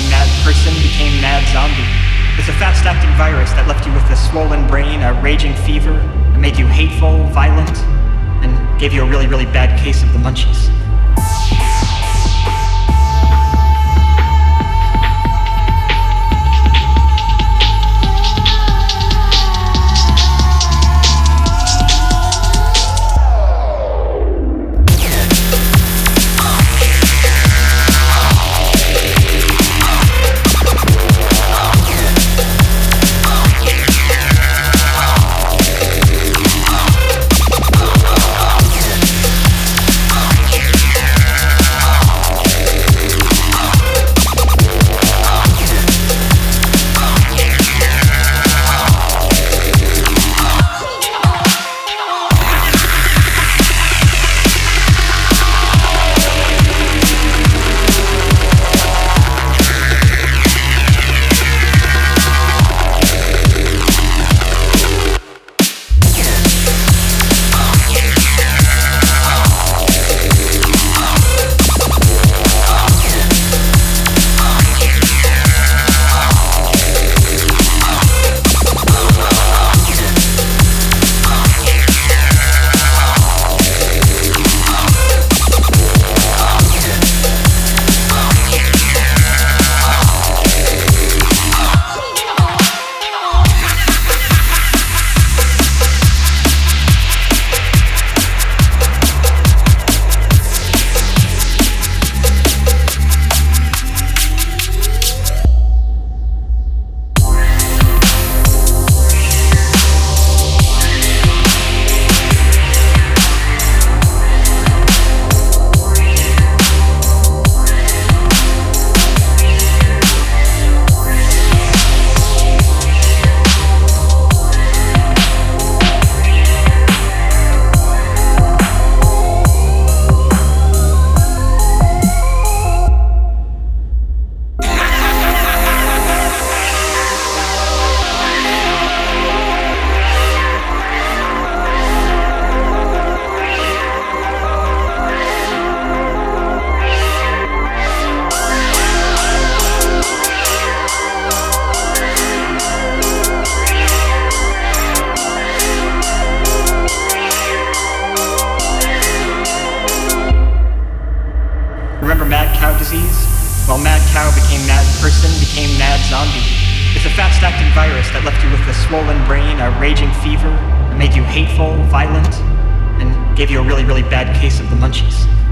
became mad person, became mad zombie. It's a fast-acting virus that left you with a swollen brain, a raging fever, that made you hateful, violent, and gave you a really, really bad case of the munchies. Remember mad cow disease? Well, mad cow became mad person, became mad zombie. It's a fast-acting virus that left you with a swollen brain, a raging fever, that made you hateful, violent, and gave you a really, really bad case of the munchies.